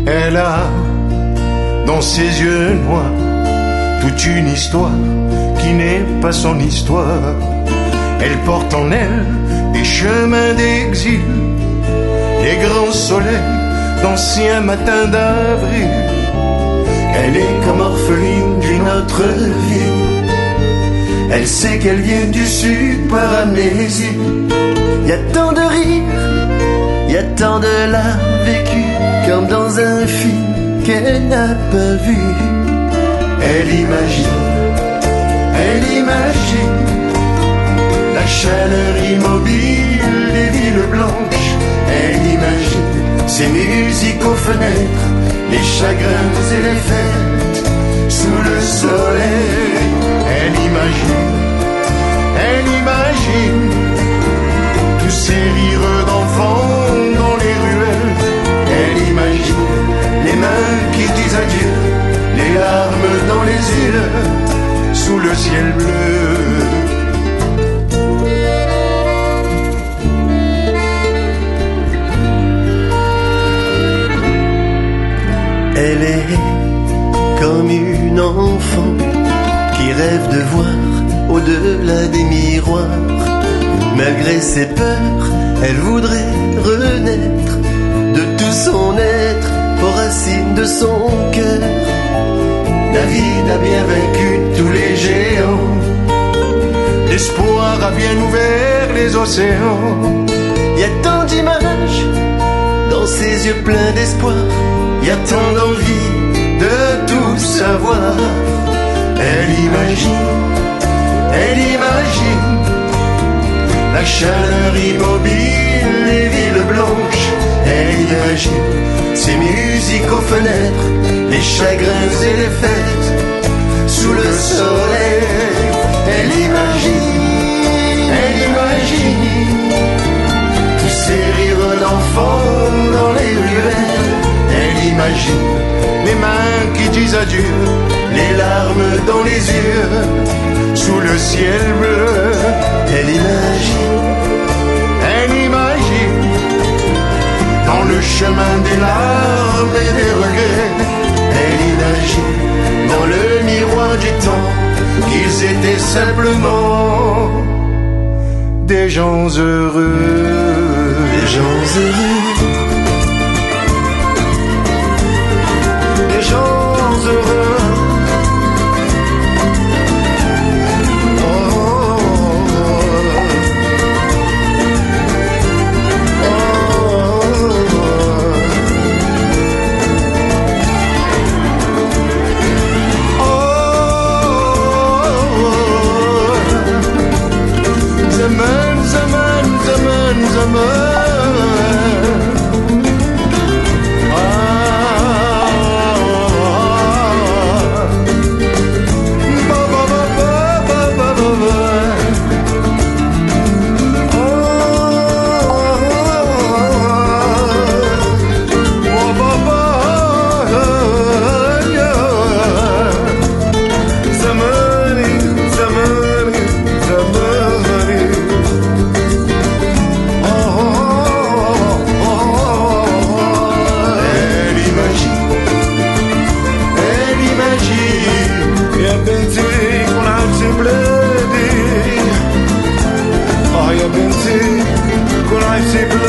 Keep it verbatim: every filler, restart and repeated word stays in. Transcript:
Elle a dans ses yeux noirs toute une histoire qui n'est pas son histoire. Elle porte en elle des chemins d'exil, les grands soleils d'anciens matins d'avril. Elle est comme orpheline d'une autre vie. Elle sait qu'elle vient du sud par amnésie. Y a tant de rires, y a tant de larmes vécues, comme dans un film qu'elle n'a pas vu. Elle imagine, elle imagine la chaleur immobile des villes blanches. Elle imagine ces musiques aux fenêtres, les chagrins et les fêtes sous le soleil. Elle imagine, elle imagine tous ces rires d'enfants dans les ruelles. Elle imagine les mains qui disent adieu, les larmes dans les yeux sous le ciel bleu. Elle est comme une enfant qui rêve de voir au-delà des miroirs. Malgré ses peurs, elle voudrait renaître de tout son être aux racines de son cœur. David a bien vaincu tous les géants, l'espoir a bien ouvert les océans. Y a tant d'images dans ses yeux pleins d'espoir, y a tant d'envie de tout savoir. Elle imagine, elle imagine la chaleur immobile des villes blanches. Elle imagine ces musiques aux fenêtres, les chagrins et les fêtes sous le soleil. Elle imagine, elle imagine tous ces rires d'enfants dans les ruelles. Elle imagine les mains qui disent adieu, les larmes dans les yeux sous le ciel bleu. Elle imagine, elle imagine dans le chemin des larmes et des regrets. Elle imagine dans le miroir du temps qu'ils étaient simplement des gens heureux, des gens heureux, des gens heureux. Con I see